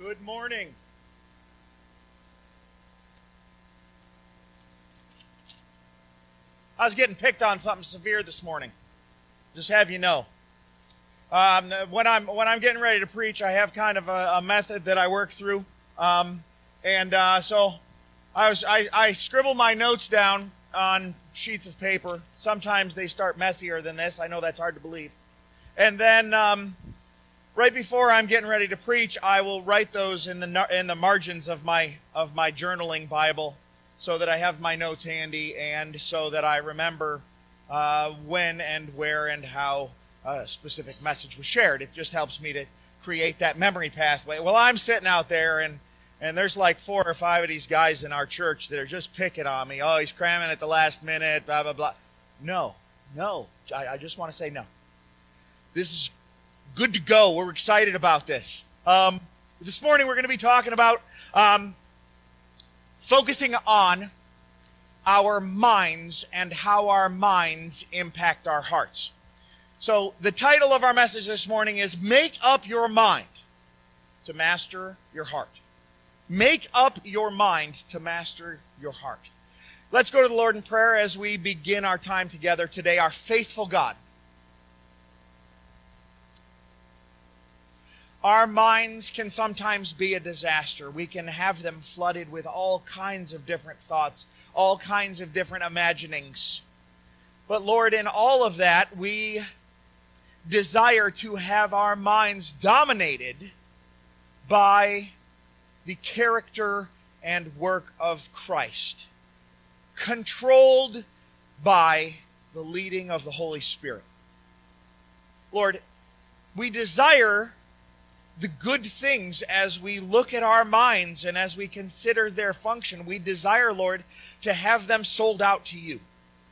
Good morning. I was getting picked on something severe this morning. Just have you know. When I'm getting ready to preach, I have kind of a method that I work through, so I scribble my notes down on sheets of paper. Sometimes they start messier than this. I know that's hard to believe. And then right before I'm getting ready to preach, I will write those in the margins of my journaling Bible, so that I have my notes handy and so that I remember when and where and how a specific message was shared. It just helps me to create that memory pathway. Well, I'm sitting out there and there's like 4 or 5 of these guys in our church that are just picking on me. Oh, he's cramming at the last minute, blah, blah, blah. No. I just want to say no. This is good to go. We're excited about this. This morning we're going to be talking about focusing on our minds and how our minds impact our hearts. So the title of our message this morning is Make Up Your Mind to Master Your Heart. Make up your mind to master your heart. Let's go to the Lord in prayer as we begin our time together today. Our faithful God, our minds can sometimes be a disaster. We can have them flooded with all kinds of different thoughts, all kinds of different imaginings. But Lord, in all of that, we desire to have our minds dominated by the character and work of Christ, controlled by the leading of the Holy Spirit. Lord, we desire the good things as we look at our minds and as we consider their function. We desire, Lord, to have them sold out to you.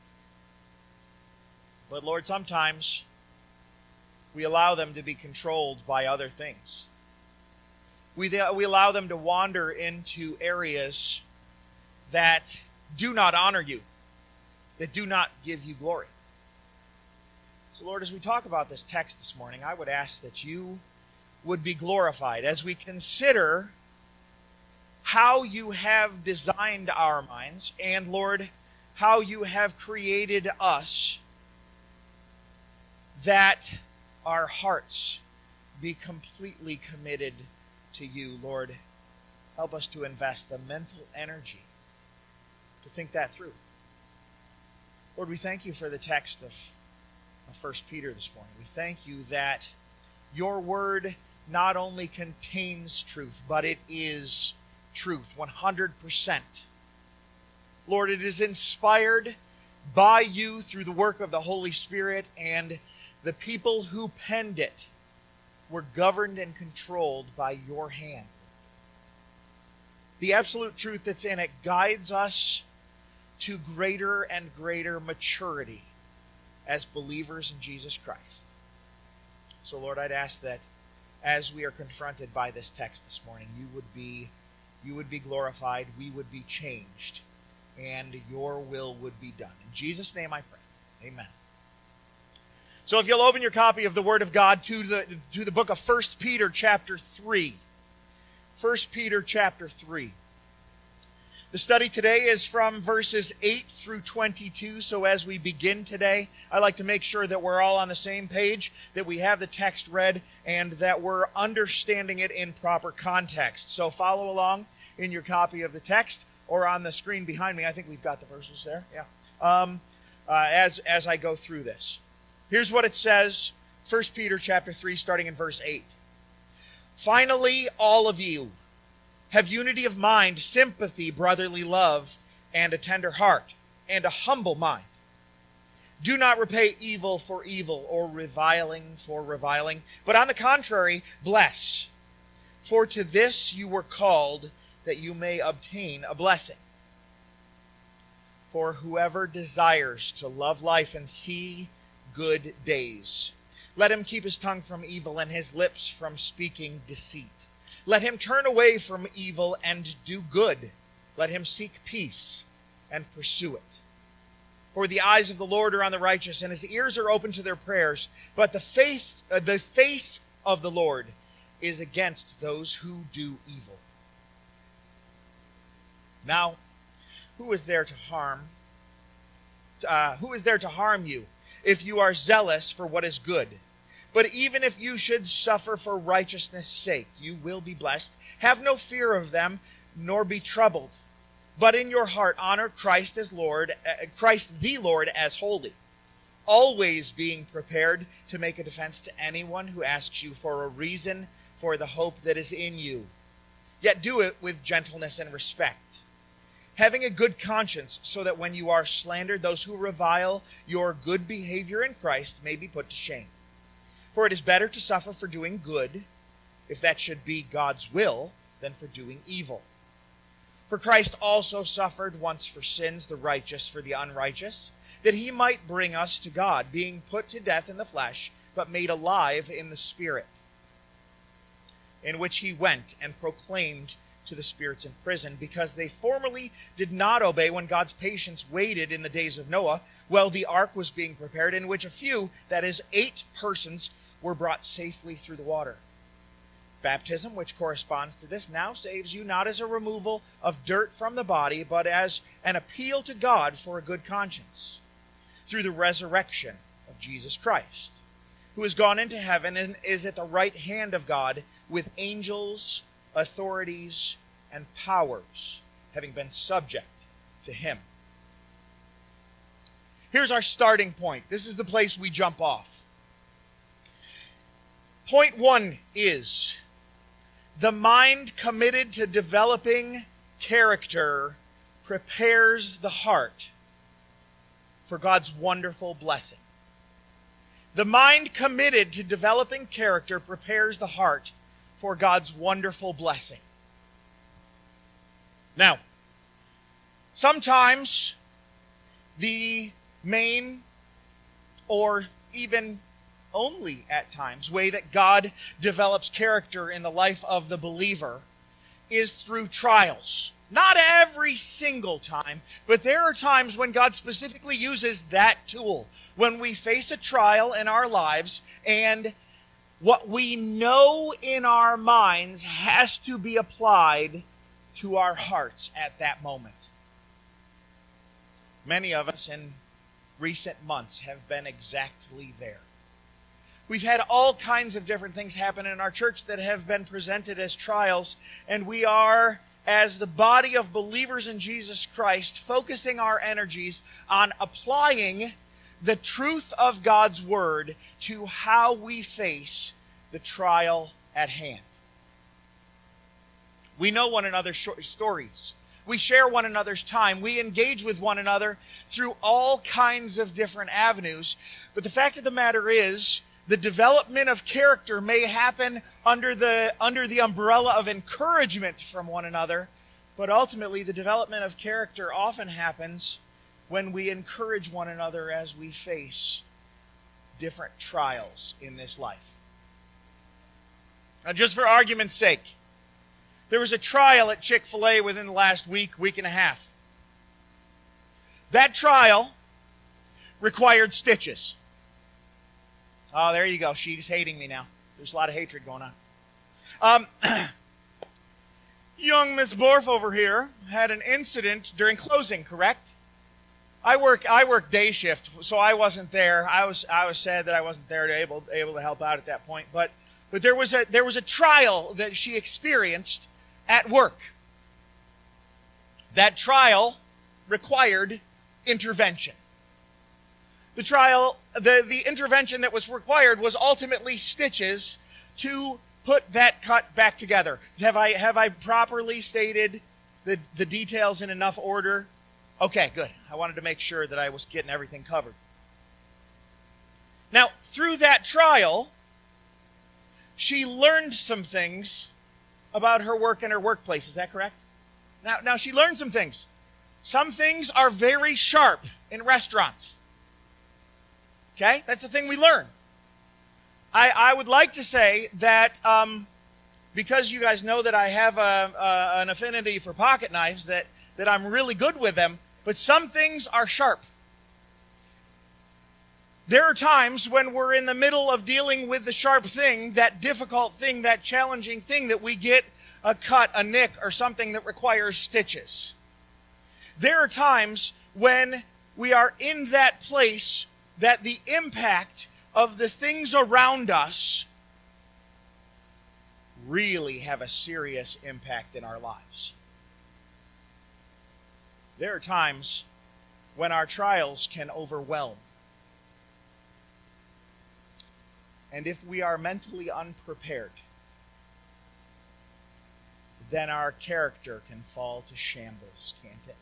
But Lord, sometimes we allow them to be controlled by other things. We allow them to wander into areas that do not honor you, that do not give you glory. So Lord, as we talk about this text this morning, I would ask that you would be glorified as we consider how you have designed our minds and, Lord, how you have created us, that our hearts be completely committed to you. Lord, help us to invest the mental energy to think that through. Lord, we thank you for the text of 1 Peter this morning. We thank you that your word not only contains truth, but it is truth, 100%. Lord, it is inspired by you through the work of the Holy Spirit, and the people who penned it were governed and controlled by your hand. The absolute truth that's in it guides us to greater and greater maturity as believers in Jesus Christ. So, Lord, I'd ask that as we are confronted by this text this morning, you would be glorified, we would be changed, and your will would be done. In Jesus' name I pray. Amen. So if you'll open your copy of the Word of God to the book of 1 Peter chapter 3. 1 Peter chapter 3. The study today is from verses 8 through 22. So as we begin today, I like to make sure that we're all on the same page, that we have the text read, and that we're understanding it in proper context. So follow along in your copy of the text or on the screen behind me. I think we've got the verses there. Yeah. As I go through this. Here's what it says, 1 Peter chapter 3, starting in verse 8. Finally, all of you have unity of mind, sympathy, brotherly love, and a tender heart, and a humble mind. Do not repay evil for evil or reviling for reviling, but on the contrary, bless. For to this you were called, that you may obtain a blessing. For whoever desires to love life and see good days, let him keep his tongue from evil and his lips from speaking deceit. Let him turn away from evil and do good. Let him seek peace and pursue it. For the eyes of the Lord are on the righteous, and his ears are open to their prayers. But the face of the Lord is against those who do evil. Now, who is there to harm? Who is there to harm you if you are zealous for what is good? But even if you should suffer for righteousness' sake, you will be blessed. Have no fear of them, nor be troubled. But in your heart honor Christ as Lord, Christ the Lord as holy, always being prepared to make a defense to anyone who asks you for a reason for the hope that is in you. Yet do it with gentleness and respect, having a good conscience, so that when you are slandered, those who revile your good behavior in Christ may be put to shame. For it is better to suffer for doing good, if that should be God's will, than for doing evil. For Christ also suffered once for sins, the righteous for the unrighteous, that he might bring us to God, being put to death in the flesh, but made alive in the Spirit, in which he went and proclaimed to the spirits in prison, because they formerly did not obey when God's patience waited in the days of Noah, while the ark was being prepared, in which a few, that is 8 persons, were brought safely through the water. Baptism, which corresponds to this, now saves you not as a removal of dirt from the body, but as an appeal to God for a good conscience, through the resurrection of Jesus Christ, who has gone into heaven and is at the right hand of God, with angels, authorities, and powers having been subject to him. Here's our starting point. This is the place we jump off. Point 1 is the mind committed to developing character prepares the heart for God's wonderful blessing. The mind committed to developing character prepares the heart for God's wonderful blessing. Now, sometimes the main, or even only at times, way that God develops character in the life of the believer is through trials. Not every single time, but there are times when God specifically uses that tool. When we face a trial in our lives and what we know in our minds has to be applied to our hearts at that moment. Many of us in recent months have been exactly there. We've had all kinds of different things happen in our church that have been presented as trials, and we are, as the body of believers in Jesus Christ, focusing our energies on applying the truth of God's Word to how we face the trial at hand. We know one another's stories. We share one another's time. We engage with one another through all kinds of different avenues. But the fact of the matter is, the development of character may happen under the umbrella of encouragement from one another, but ultimately the development of character often happens when we encourage one another as we face different trials in this life. Now, just for argument's sake, there was a trial at Chick-fil-A within the last week and a half. That trial required stitches. Oh, there you go. She's hating me now. There's a lot of hatred going on. Young Miss Borf over here had an incident during closing, correct? I work day shift, so I wasn't there. I was sad that I wasn't there to able to help out at that point. But there was a trial that she experienced at work. That trial required intervention. The intervention that was required was ultimately stitches to put that cut back together. Have I properly stated the details in enough order? Okay, good. I wanted to make sure that I was getting everything covered. Now, through that trial, she learned some things about her work and her workplace. Is that correct? Now she learned some things. Some things are very sharp in restaurants. Okay? That's the thing we learn. I would like to say that because you guys know that I have an affinity for pocket knives, that I'm really good with them, but some things are sharp. There are times when we're in the middle of dealing with the sharp thing, that difficult thing, that challenging thing, that we get a cut, a nick, or something that requires stitches. There are times when we are in that place that the impact of the things around us really have a serious impact in our lives. There are times when our trials can overwhelm. And if we are mentally unprepared, then our character can fall to shambles, can't it?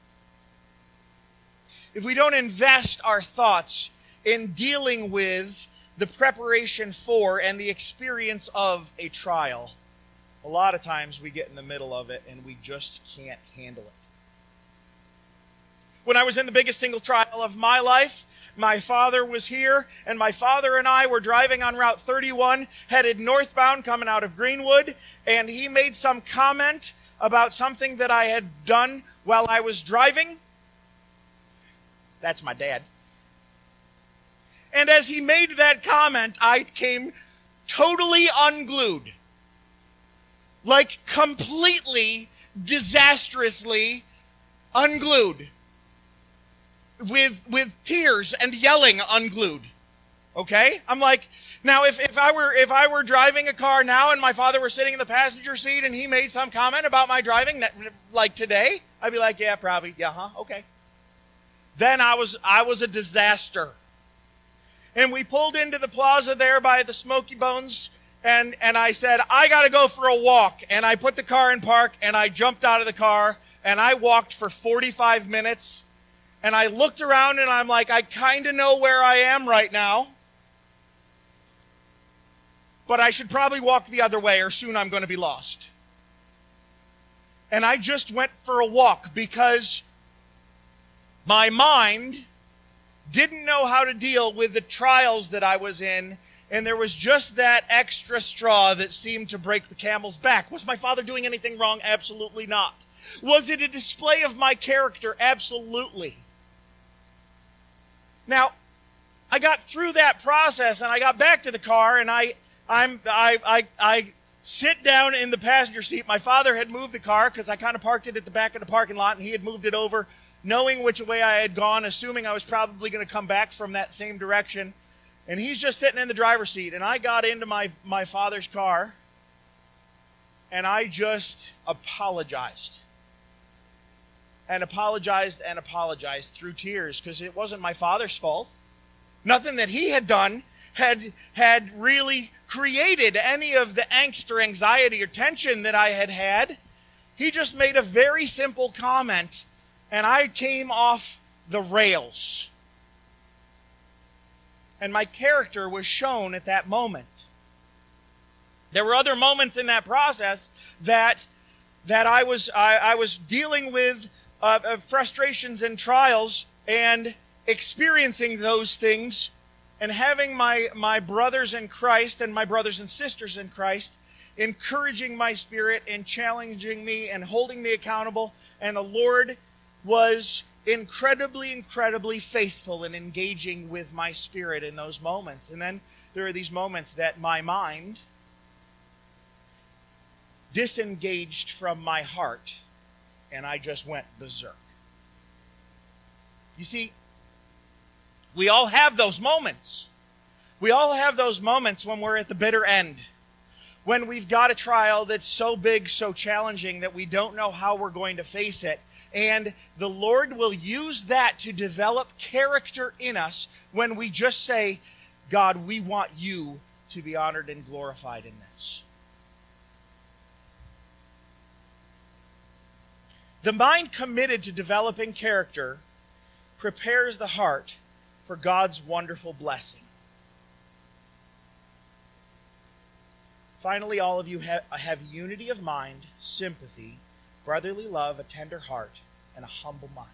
If we don't invest our thoughts in dealing with the preparation for and the experience of a trial, a lot of times we get in the middle of it and we just can't handle it. When I was in the biggest single trial of my life, my father was here, and my father and I were driving on Route 31, headed northbound coming out of Greenwood, and he made some comment about something that I had done while I was driving. That's my dad. And as he made that comment, I came totally unglued. Like completely, disastrously unglued. With tears and yelling unglued. Okay? I'm like, now if I were driving a car now and my father were sitting in the passenger seat and he made some comment about my driving like today, I'd be like, yeah, probably, okay. Then I was a disaster. And we pulled into the plaza there by the Smoky Bones, and I said, I gotta go for a walk. And I put the car in park and I jumped out of the car and I walked for 45 minutes. And I looked around and I'm like, I kind of know where I am right now. But I should probably walk the other way or soon I'm going to be lost. And I just went for a walk because my mind didn't know how to deal with the trials that I was in. And there was just that extra straw that seemed to break the camel's back. Was my father doing anything wrong? Absolutely not. Was it a display of my character? Absolutely. Now, I got through that process and I got back to the car and I sit down in the passenger seat. My father had moved the car because I kind of parked it at the back of the parking lot and he had moved it over, knowing which way I had gone, assuming I was probably going to come back from that same direction. And he's just sitting in the driver's seat. And I got into my father's car and I just apologized. And apologized through tears because it wasn't my father's fault. Nothing that he had done had really created any of the angst or anxiety or tension that I had had. He just made a very simple comment and I came off the rails. And my character was shown at that moment. There were other moments in that process that I was dealing with frustrations and trials and experiencing those things and having my brothers in Christ and my brothers and sisters in Christ encouraging my spirit and challenging me and holding me accountable. And the Lord was incredibly faithful in engaging with my spirit in those moments. And then there are these moments that my mind disengaged from my heart and I just went berserk. You see, we all have those moments. We all have those moments when we're at the bitter end. When we've got a trial that's so big, so challenging that we don't know how we're going to face it. And the Lord will use that to develop character in us when we just say, God, we want you to be honored and glorified in this. The mind committed to developing character prepares the heart for God's wonderful blessing. Finally, all of you have unity of mind, sympathy, brotherly love, a tender heart, and a humble mind.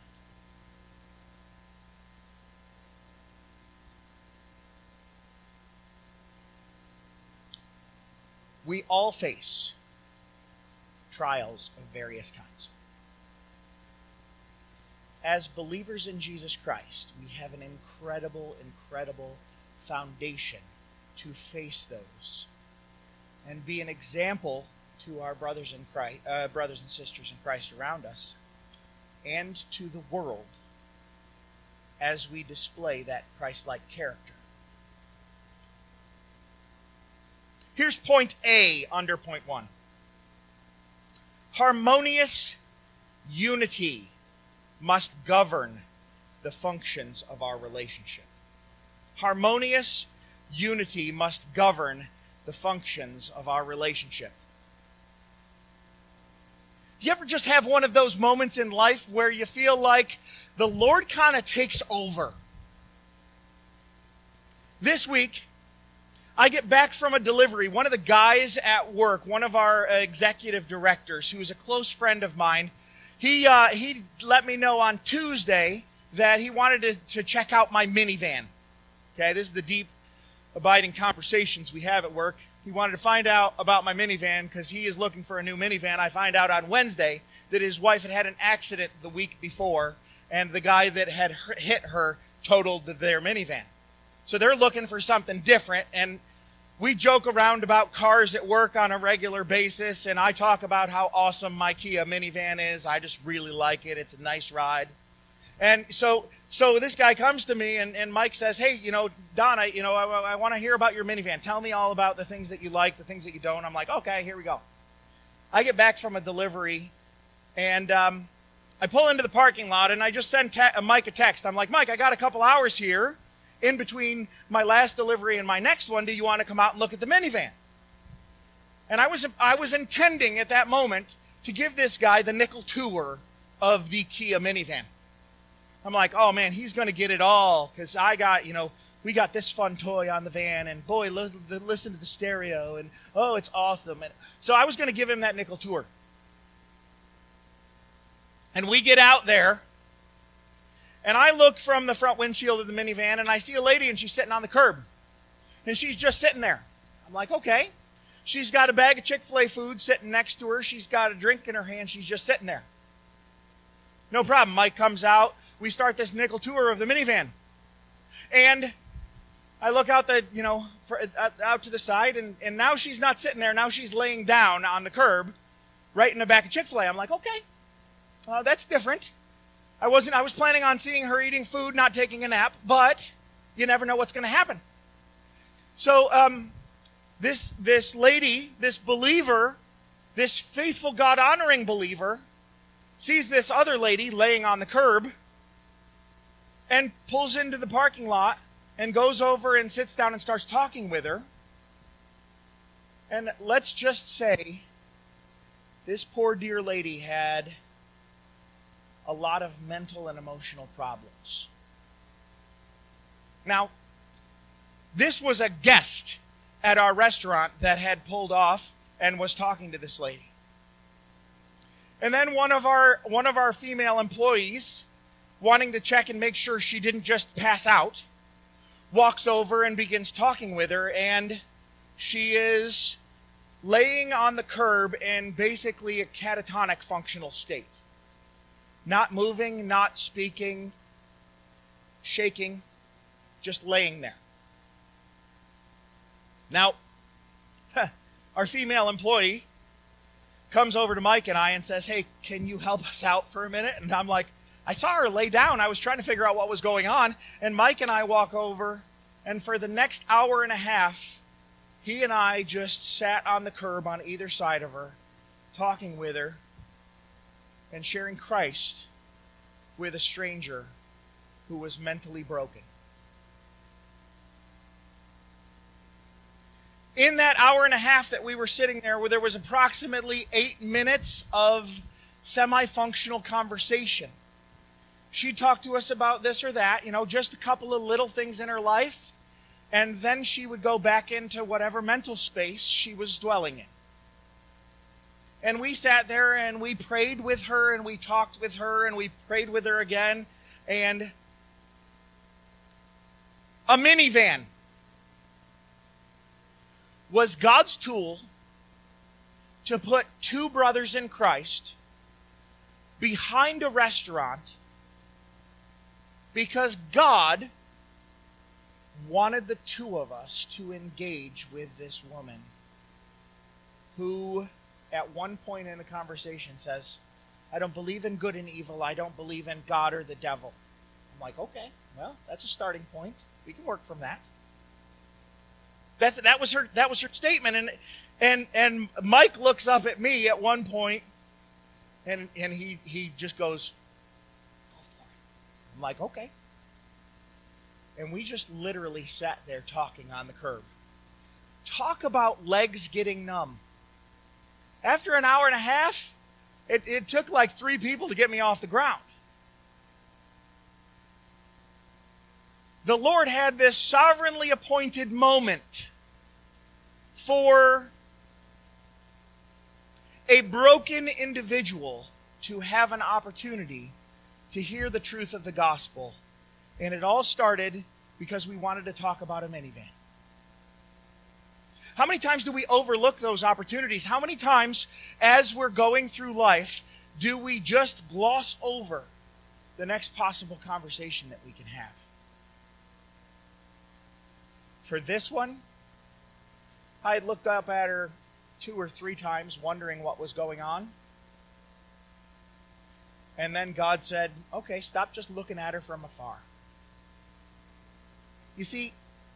We all face trials of various kinds. as believers in Jesus Christ, we have an incredible, incredible foundation to face those and be an example to our brothers in Christ, brothers and sisters in Christ around us, and to the world as we display that Christ-like character. Here's point A under point 1. Harmonious unity must govern the functions of our relationship. Harmonious unity must govern the functions of our relationship. Do you ever just have one of those moments in life where you feel like the Lord kind of takes over? This week, I get back from a delivery. One of the guys at work, one of our executive directors, who is a close friend of mine, he let me know on Tuesday that he wanted to check out my minivan. Okay, this is the deep, abiding conversations we have at work. He wanted to find out about my minivan because he is looking for a new minivan. I find out on Wednesday that his wife had an accident the week before, and the guy that had hit her totaled their minivan. So they're looking for something different, and we joke around about cars at work on a regular basis, and I talk about how awesome my Kia minivan is. I just really like it. It's a nice ride. And so this guy comes to me, and Mike says, hey, Don, I want to hear about your minivan. Tell me all about the things that you like, the things that you don't. I'm like, okay, here we go. I get back from a delivery, and I pull into the parking lot, and I just send Mike a text. I'm like, Mike, I got a couple hours here in between my last delivery and my next one. Do you want to come out and look at the minivan? And I was intending at that moment to give this guy the nickel tour of the Kia minivan. I'm like, oh man, he's going to get it all because we got this fun toy on the van, and boy, listen to the stereo, and oh, it's awesome. And so I was going to give him that nickel tour. And we get out there, and I look from the front windshield of the minivan, and I see a lady, and she's sitting on the curb. And she's just sitting there. I'm like, okay. She's got a bag of Chick-fil-A food sitting next to her. She's got a drink in her hand. She's just sitting there. No problem. Mike comes out. We start this nickel tour of the minivan. And I look out out to the side, and now she's not sitting there. Now she's laying down on the curb right in the back of Chick-fil-A. I'm like, okay, that's different. I was planning on seeing her eating food, not taking a nap, but you never know what's going to happen. So this lady, this believer, this faithful God-honoring believer, sees this other lady laying on the curb and pulls into the parking lot and goes over and sits down and starts talking with her. And let's just say this poor dear lady had a lot of mental and emotional problems. Now, this was a guest at our restaurant that had pulled off and was talking to this lady. And then one of our female employees, wanting to check and make sure she didn't just pass out, walks over and begins talking with her, and she is laying on the curb in basically a catatonic functional state. Not moving, not speaking, shaking, just laying there. Now, our female employee comes over to Mike and I and says, hey, can you help us out for a minute? And I'm like, I saw her lay down. I was trying to figure out what was going on. And Mike and I walk over, and for the next hour and a half, he and I just sat on the curb on either side of her, talking with her, and sharing Christ with a stranger who was mentally broken. In that hour and a half that we were sitting there, where there was approximately 8 minutes of semi-functional conversation. She talked to us about this or that, just a couple of little things in her life, and then she would go back into whatever mental space she was dwelling in. And we sat there and we prayed with her and we talked with her and we prayed with her again. And a minivan was God's tool to put two brothers in Christ behind a restaurant Because God wanted the two of us to engage with this woman who, at one point in the conversation, says, I don't believe in good and evil. I don't believe in God or the devil. I'm like, okay, well, that's a starting point. We can work from that. That was her statement. And Mike looks up at me at one point, and he just goes, go for it. I'm like, okay. And we just literally sat there talking on the curb. Talk about legs getting numb. After an hour and a half, it took like 3 people to get me off the ground. The Lord had this sovereignly appointed moment for a broken individual to have an opportunity to hear the truth of the gospel. And it all started because we wanted to talk about a minivan. How many times do we overlook those opportunities? How many times, as we're going through life, do we just gloss over the next possible conversation that we can have? For this one, I had looked up at her 2 or 3 times, wondering what was going on. And then God said, okay, stop just looking at her from afar. You see,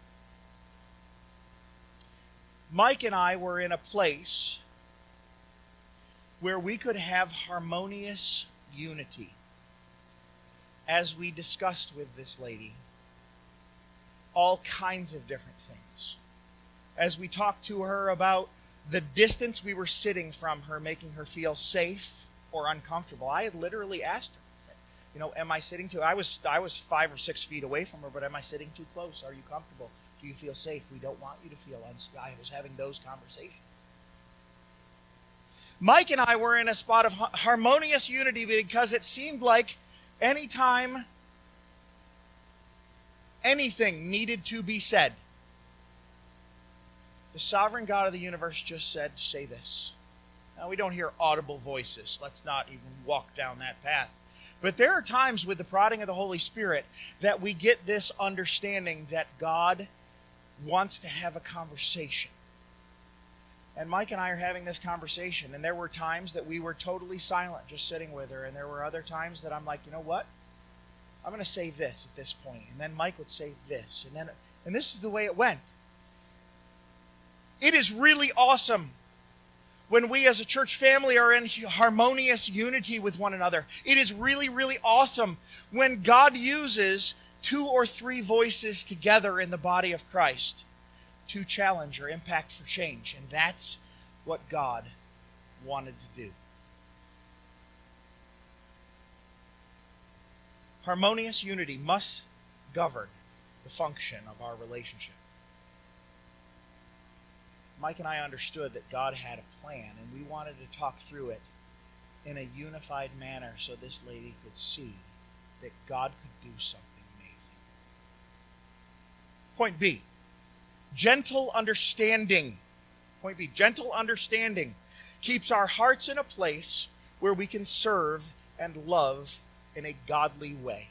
Mike and I were in a place where we could have harmonious unity as we discussed with this lady all kinds of different things. As we talked to her about the distance we were sitting from her, making her feel safe or uncomfortable. I had literally asked her, am I sitting too? I was 5 or 6 feet away from her, but am I sitting too close? Are you comfortable? Do you feel safe? We don't want you to feel unsafe. I was having those conversations. Mike and I were in a spot of harmonious unity because it seemed like anytime anything needed to be said, the sovereign God of the universe just said, say this. Now, we don't hear audible voices. Let's not even walk down that path. But there are times with the prodding of the Holy Spirit that we get this understanding that God wants to have a conversation. And Mike and I are having this conversation, and there were times that we were totally silent, just sitting with her, and there were other times that I'm like, you know what? I'm going to say this at this point, and then Mike would say this, and this is the way it went. It is really awesome when we as a church family are in harmonious unity with one another. It is really, really awesome when God uses 2 or 3 voices together in the body of Christ to challenge or impact for change. And that's what God wanted to do. Harmonious unity must govern the function of our relationship. Mike and I understood that God had a plan, and we wanted to talk through it in a unified manner so this lady could see that God could do something amazing. Point B, gentle understanding. Point B, gentle understanding keeps our hearts in a place where we can serve and love in a godly way.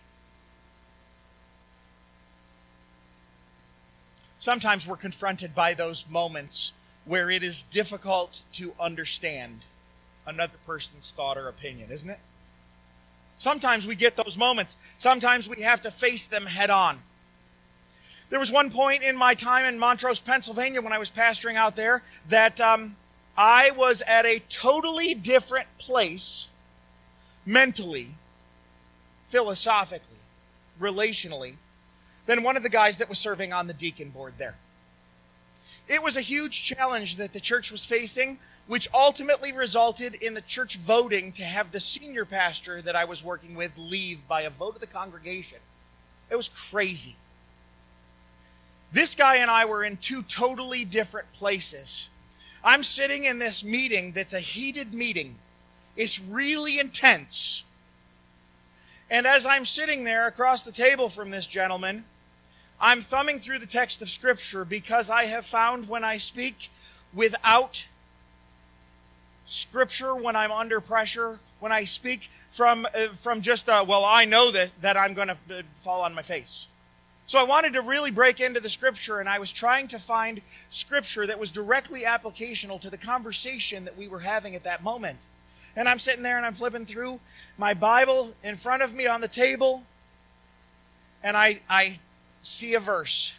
Sometimes we're confronted by those moments where it is difficult to understand another person's thought or opinion, isn't it? Sometimes we get those moments. Sometimes we have to face them head on. There was one point in my time in Montrose, Pennsylvania, when I was pastoring out there, that I was at a totally different place mentally, philosophically, relationally, than one of the guys that was serving on the deacon board there. It was a huge challenge that the church was facing, which ultimately resulted in the church voting to have the senior pastor that I was working with leave by a vote of the congregation. It was crazy. This guy and I were in 2 totally different places. I'm sitting in this meeting that's a heated meeting. It's really intense. And as I'm sitting there across the table from this gentleman, I'm thumbing through the text of Scripture because I have found when I speak without Scripture, when I'm under pressure, when I speak from just, well, I know that I'm going to fall on my face. So I wanted to really break into the Scripture, and I was trying to find Scripture that was directly applicational to the conversation that we were having at that moment. And I'm sitting there and I'm flipping through my Bible in front of me on the table, and I see a verse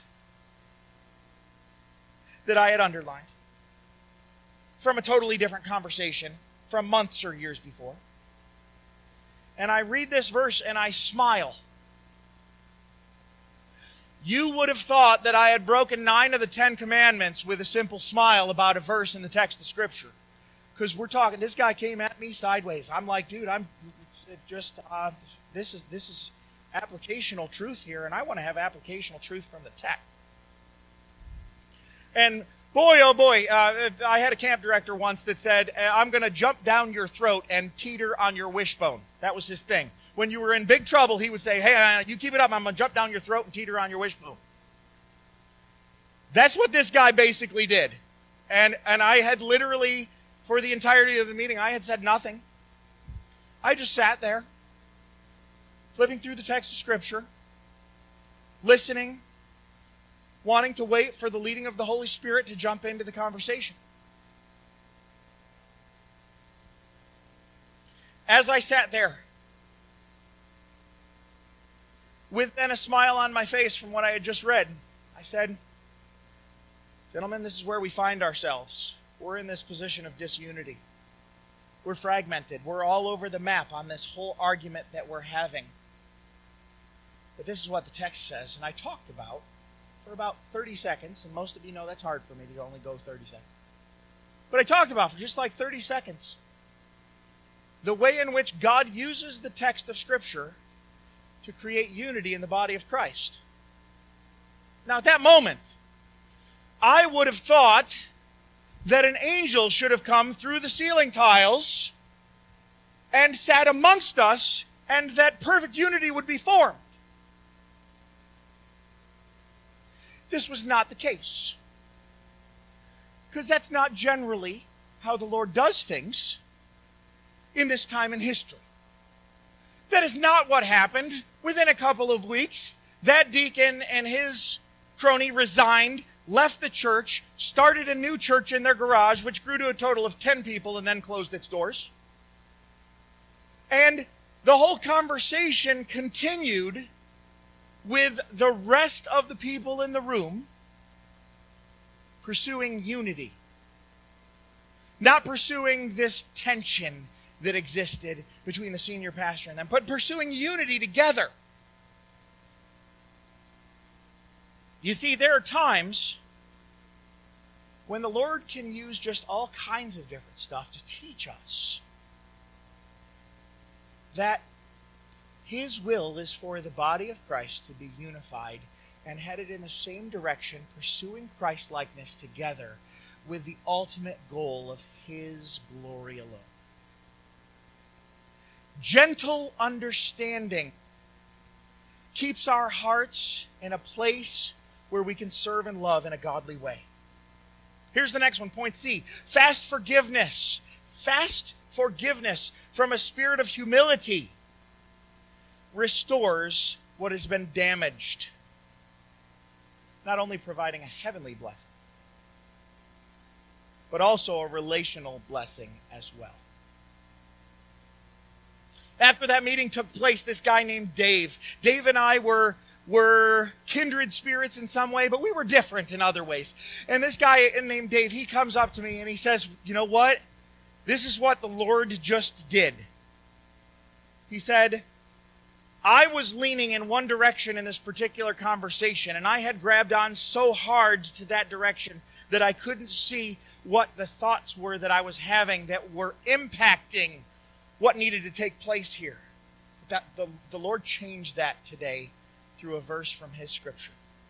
that I had underlined from a totally different conversation from months or years before. And I read this verse and I smile. You would have thought that I had broken 9 of the 10 commandments with a simple smile about a verse in the text of Scripture. Because we're talking, this guy came at me sideways. I'm like, dude, I'm just, this is applicational truth here, and I want to have applicational truth from the text. And boy, oh boy, I had a camp director once that said, I'm going to jump down your throat and teeter on your wishbone. That was his thing. When you were in big trouble, he would say, hey, you keep it up, I'm going to jump down your throat and teeter on your wishbone. That's what this guy basically did. And I had literally, for the entirety of the meeting, I had said nothing. I just sat there, flipping through the text of Scripture, listening, wanting to wait for the leading of the Holy Spirit to jump into the conversation. As I sat there, with then a smile on my face from what I had just read, I said, gentlemen, this is where we find ourselves. We're in this position of disunity. We're fragmented. We're all over the map on this whole argument that we're having. But this is what the text says. And I talked about, for about 30 seconds, and most of you know that's hard for me to only go 30 seconds. But I talked about, for just like 30 seconds, the way in which God uses the text of Scripture to create unity in the body of Christ. Now, at that moment, I would have thought that an angel should have come through the ceiling tiles and sat amongst us, and that perfect unity would be formed. This was not the case. Because that's not generally how the Lord does things in this time in history. That is not what happened. Within a couple of weeks, that deacon and his crony resigned, left the church, started a new church in their garage, which grew to a total of 10 people and then closed its doors. And the whole conversation continued with the rest of the people in the room pursuing unity. Not pursuing this tension that existed between the senior pastor and them, but pursuing unity together. You see, there are times when the Lord can use just all kinds of different stuff to teach us that His will is for the body of Christ to be unified and headed in the same direction, pursuing Christ-likeness together with the ultimate goal of His glory alone. Gentle understanding keeps our hearts in a place where we can serve and love in a godly way. Here's the next one, point C. Fast forgiveness. Fast forgiveness from a spirit of humility restores what has been damaged, not only providing a heavenly blessing, but also a relational blessing as well. After that meeting took place, this guy named Dave and I were kindred spirits in some way, but we were different in other ways. And this guy named Dave, he comes up to me and he says, you know what? This is what the Lord just did. He said, I was leaning in one direction in this particular conversation, and I had grabbed on so hard to that direction that I couldn't see what the thoughts were that I was having that were impacting what needed to take place here. That the Lord changed that today through a verse from His Scripture.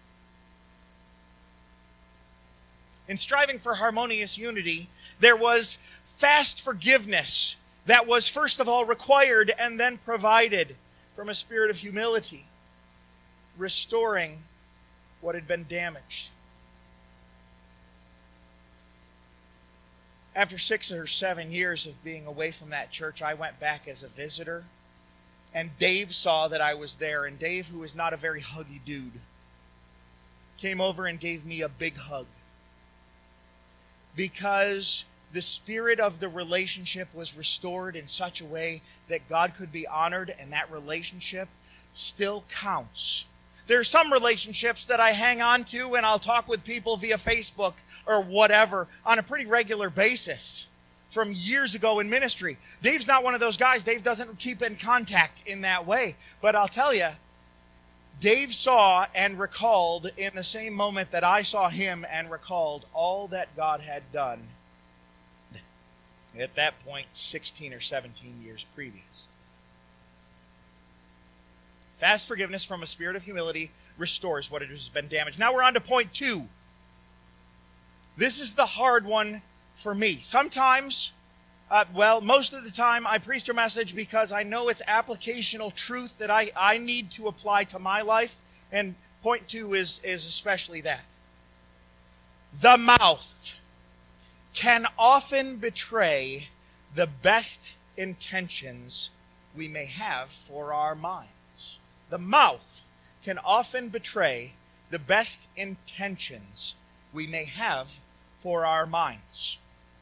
In striving for harmonious unity, there was fast forgiveness that was first of all required and then provided from a spirit of humility, restoring what had been damaged. After 6 or 7 years of being away from that church, I went back as a visitor. And Dave saw that I was there. And Dave, who is not a very huggy dude, came over and gave me a big hug. Because the spirit of the relationship was restored in such a way that God could be honored, and that relationship still counts. There are some relationships that I hang on to, and I'll talk with people via Facebook or whatever on a pretty regular basis from years ago in ministry. Dave's not one of those guys. Dave doesn't keep in contact in that way. But I'll tell you, Dave saw and recalled in the same moment that I saw him and recalled all that God had done at that point 16 or 17 years previous. Fast forgiveness from a spirit of humility restores what has been damaged. Now we're on to point 2. This is the hard one for me. Sometimes, most of the time, I preach a message because I know it's applicational truth that I need to apply to my life. And point 2 is especially that. The mouth can often betray the best intentions we may have for our minds. The mouth can often betray the best intentions we may have for our minds.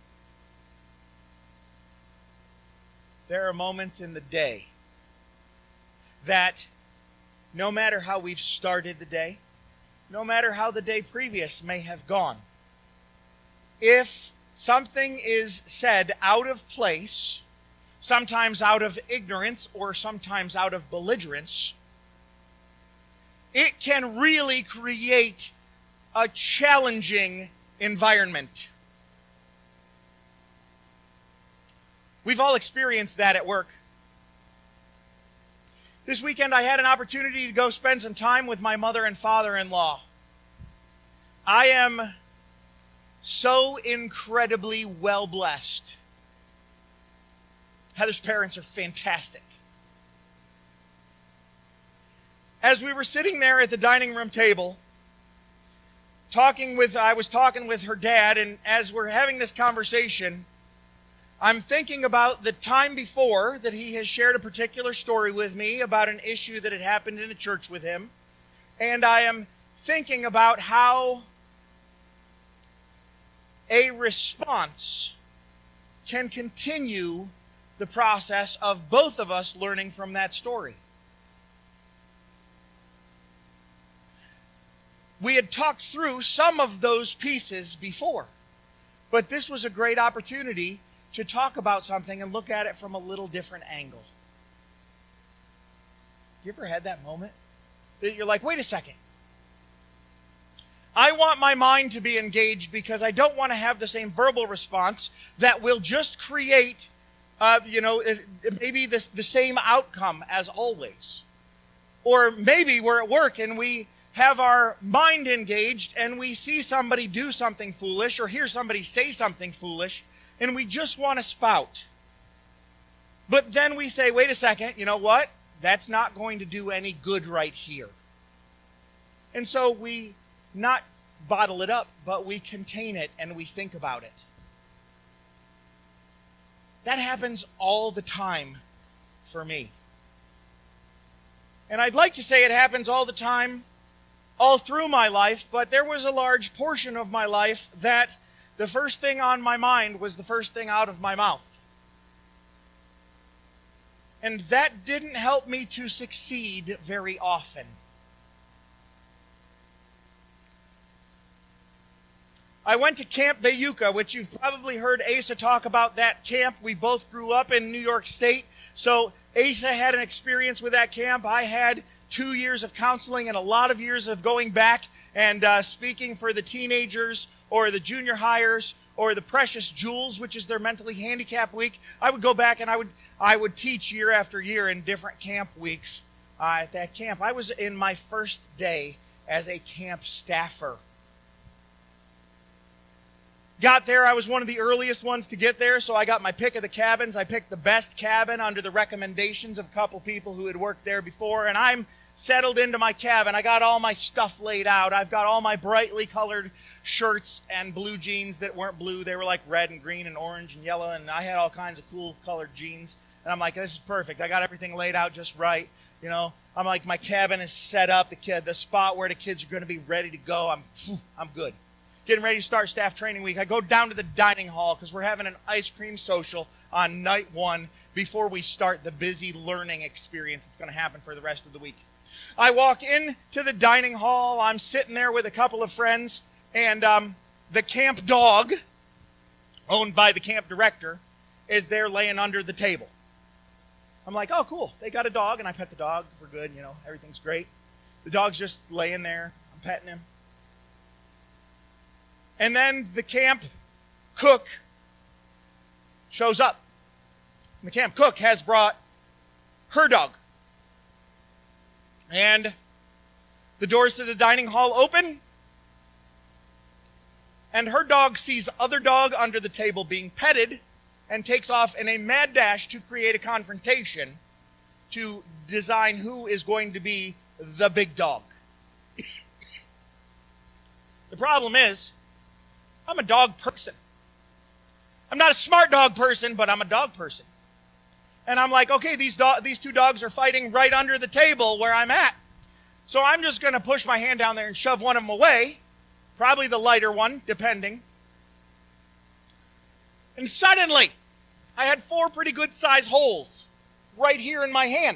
There are moments in the day that no matter how we've started the day, no matter how the day previous may have gone, if something is said out of place, sometimes out of ignorance or sometimes out of belligerence, it can really create a challenging environment. We've all experienced that at work. This weekend I had an opportunity to go spend some time with my mother and father-in-law. I am so incredibly well blessed. Heather's parents are fantastic. As we were sitting there at the dining room table, I was talking with her dad, and as we're having this conversation, I'm thinking about the time before that he has shared a particular story with me about an issue that had happened in a church with him. And I am thinking about how a response can continue the process of both of us learning from that story. We had talked through some of those pieces before, but this was a great opportunity to talk about something and look at it from a little different angle. You ever had that moment that you're like, wait a second. I want my mind to be engaged because I don't want to have the same verbal response that will just create, maybe the same outcome as always. Or maybe we're at work and we have our mind engaged and we see somebody do something foolish or hear somebody say something foolish and we just want to spout. But then we say, wait a second, you know what? That's not going to do any good right here. And so we not bottle it up, but we contain it and we think about it. That happens all the time for me. And I'd like to say it happens all the time, all through my life, but there was a large portion of my life that the first thing on my mind was the first thing out of my mouth. And that didn't help me to succeed very often. I went to Camp Bayuca, which you've probably heard Asa talk about that camp. We both grew up in New York State. So Asa had an experience with that camp. I had 2 years of counseling and a lot of years of going back and speaking for the teenagers or the junior hires or the Precious Jewels, which is their mentally handicapped week. I would go back and I would teach year after year in different camp weeks at that camp. I was in my first day as a camp staffer. Got there, I was one of the earliest ones to get there, so I got my pick of the cabins. I picked the best cabin under the recommendations of a couple people who had worked there before, and I'm settled into my cabin. I got all my stuff laid out. I've got all my brightly colored shirts and blue jeans that weren't blue. They were like red and green and orange and yellow, and I had all kinds of cool colored jeans. And I'm like, this is perfect. I got everything laid out just right. You know, I'm like, my cabin is set up, the spot where the kids are going to be ready to go. I'm good. Getting ready to start staff training week. I go down to the dining hall because we're having an ice cream social on night one before we start the busy learning experience that's going to happen for the rest of the week. I walk into the dining hall. I'm sitting there with a couple of friends, and the camp dog, owned by the camp director, is there laying under the table. I'm like, oh, cool. They got a dog, and I pet the dog. We're good, you know, everything's great. The dog's just laying there. I'm petting him. And then the camp cook shows up. And the camp cook has brought her dog. And the doors to the dining hall open. And her dog sees other dog under the table being petted and takes off in a mad dash to create a confrontation to design who is going to be the big dog. The problem is, I'm a dog person. I'm not a smart dog person, but I'm a dog person. And I'm like, okay, these two dogs are fighting right under the table where I'm at. So I'm just going to push my hand down there and shove one of them away. Probably the lighter one, depending. And suddenly, I had 4 pretty good sized holes right here in my hand.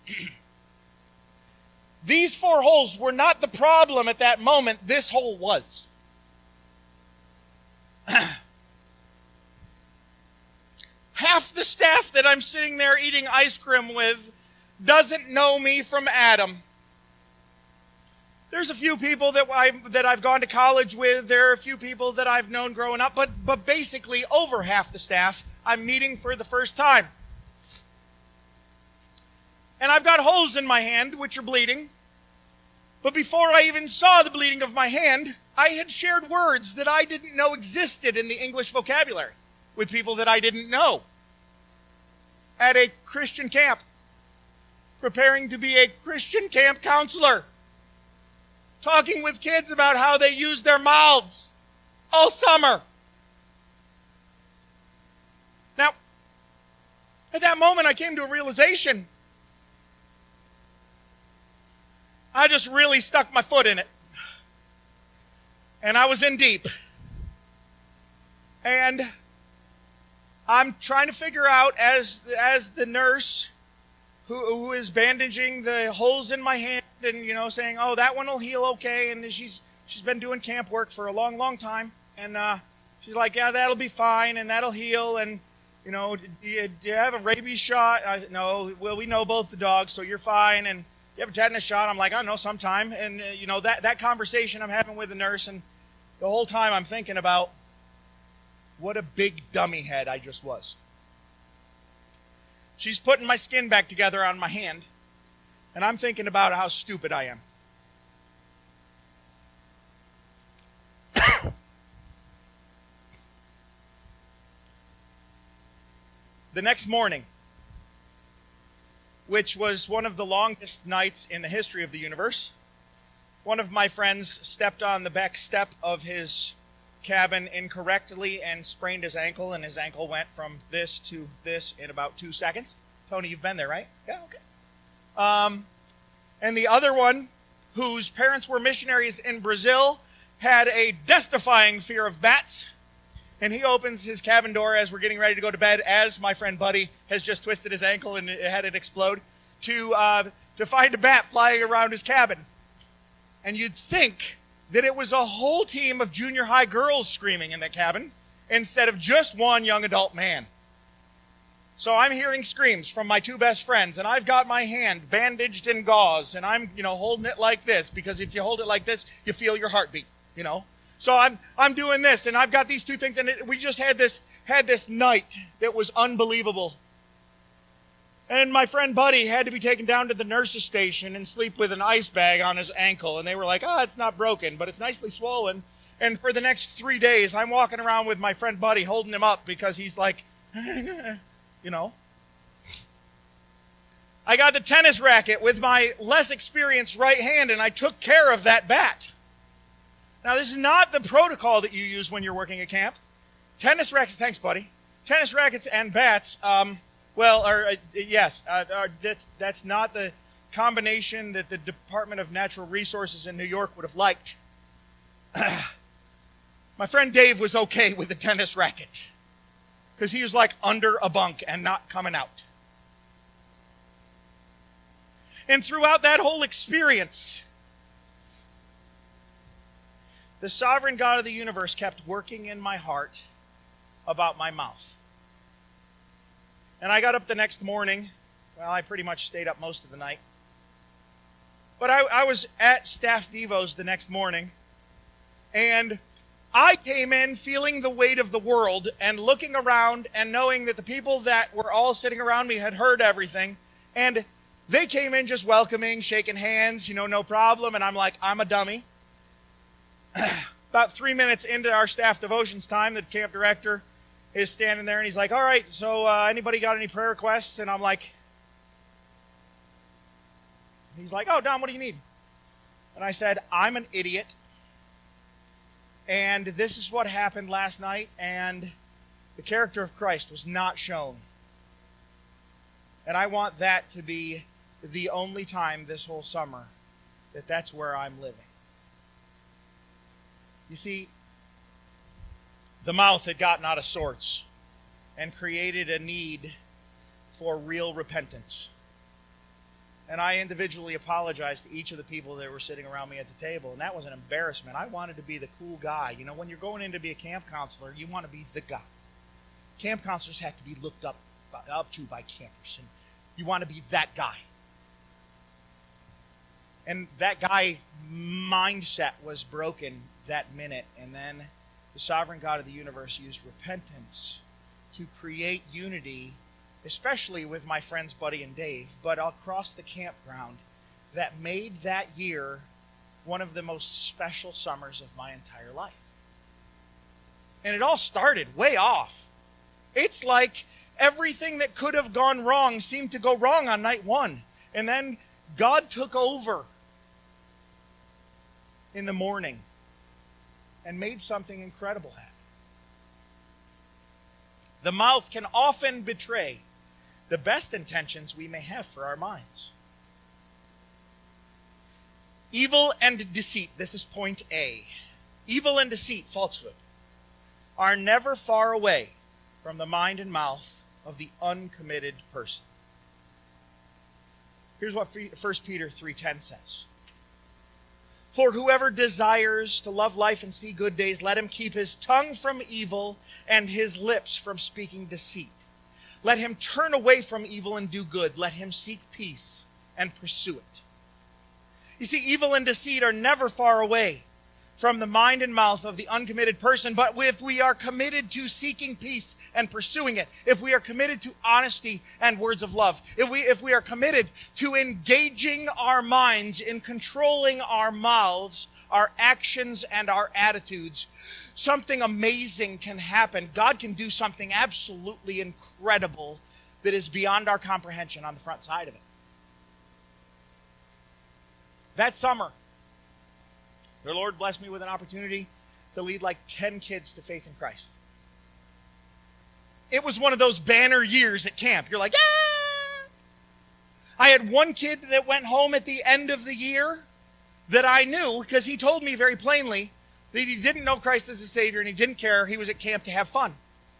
These 4 holes were not the problem at that moment. This hole was. Half the staff that I'm sitting there eating ice cream with doesn't know me from Adam. There's a few people that I've gone to college with. There are a few people that I've known growing up. But basically, over half the staff I'm meeting for the first time. And I've got holes in my hand, which are bleeding. But before I even saw the bleeding of my hand, I had shared words that I didn't know existed in the English vocabulary with people that I didn't know. At a Christian camp, preparing to be a Christian camp counselor. Talking with kids about how they use their mouths all summer. Now, at that moment, I came to a realization. I just really stuck my foot in it. And I was in deep. And I'm trying to figure out, as the nurse who is bandaging the holes in my hand and, you know, saying, oh, that one will heal okay. And she's been doing camp work for a long, long time. And she's like, yeah, that'll be fine and that'll heal. And, you know, do you have a rabies shot? No, well, we know both the dogs, so you're fine. And you have a tetanus shot? I'm like, I don't know, sometime. And, you know, that conversation I'm having with the nurse, and the whole time I'm thinking about what a big dummy head I just was. She's putting my skin back together on my hand, and I'm thinking about how stupid I am. The next morning, which was one of the longest nights in the history of the universe, one of my friends stepped on the back step of his cabin incorrectly and sprained his ankle, and his ankle went from this to this in about 2 seconds. Tony, you've been there, right? Yeah, okay. And the other one, whose parents were missionaries in Brazil, had a death-defying fear of bats. And he opens his cabin door as we're getting ready to go to bed, as my friend Buddy has just twisted his ankle and had it explode, to find a bat flying around his cabin. And you'd think that it was a whole team of junior high girls screaming in that cabin instead of just one young adult man. So I'm hearing screams from my 2 best friends, and I've got my hand bandaged in gauze, and I'm, holding it like this, because if you hold it like this, you feel your heartbeat, So I'm doing this, and I've got these 2 things, and we just had this night that was unbelievable. And my friend Buddy had to be taken down to the nurse's station and sleep with an ice bag on his ankle. And they were like, oh, it's not broken, but it's nicely swollen. And for the next 3 days, I'm walking around with my friend Buddy holding him up because he's like, you know. I got the tennis racket with my less experienced right hand, and I took care of that bat. Now, this is not the protocol that you use when you're working at camp. Tennis rackets, thanks, buddy. Tennis rackets and bats, that's not the combination that the Department of Natural Resources in New York would have liked. My friend Dave was okay with the tennis racket because he was like under a bunk and not coming out. And throughout that whole experience, the sovereign God of the universe kept working in my heart about my mouth. And I got up the next morning. Well, I pretty much stayed up most of the night. But I was at Staff Devos the next morning, and I came in feeling the weight of the world and looking around and knowing that the people that were all sitting around me had heard everything. And they came in just welcoming, shaking hands, no problem. And I'm like, I'm a dummy. About 3 minutes into our staff devotions time, the camp director is standing there and he's like, all right, so anybody got any prayer requests? And I'm like, he's like, oh, Don, what do you need? And I said, I'm an idiot. And this is what happened last night, and the character of Christ was not shown. And I want that to be the only time this whole summer that that's where I'm living. You see, the mouth had gotten out of sorts and created a need for real repentance. And I individually apologized to each of the people that were sitting around me at the table, and that was an embarrassment. I wanted to be the cool guy. When you're going in to be a camp counselor, you want to be the guy. Camp counselors have to be looked up to by campers, and you want to be that guy. And that guy mindset was broken that minute, and then the sovereign God of the universe used repentance to create unity, especially with my friends Buddy and Dave, but across the campground, that made that year one of the most special summers of my entire life. And it all started way off. It's like everything that could have gone wrong seemed to go wrong on night one. And then God took over in the morning and made something incredible happen. The mouth can often betray the best intentions we may have for our minds. Evil and deceit, this is point A. Evil and deceit, falsehood, are never far away from the mind and mouth of the uncommitted person. Here's what 1 Peter 3:10 says. For whoever desires to love life and see good days, let him keep his tongue from evil and his lips from speaking deceit. Let him turn away from evil and do good. Let him seek peace and pursue it. You see, evil and deceit are never far away from the mind and mouth of the uncommitted person. But if we are committed to seeking peace and pursuing it, if we are committed to honesty and words of love, if we are committed to engaging our minds in controlling our mouths, our actions, and our attitudes, something amazing can happen. God can do something absolutely incredible that is beyond our comprehension on the front side of it. That summer, the Lord blessed me with an opportunity to lead like 10 kids to faith in Christ. It was one of those banner years at camp. You're like, yeah! I had one kid that went home at the end of the year that I knew because he told me very plainly that he didn't know Christ as a Savior and he didn't care. He was at camp to have fun.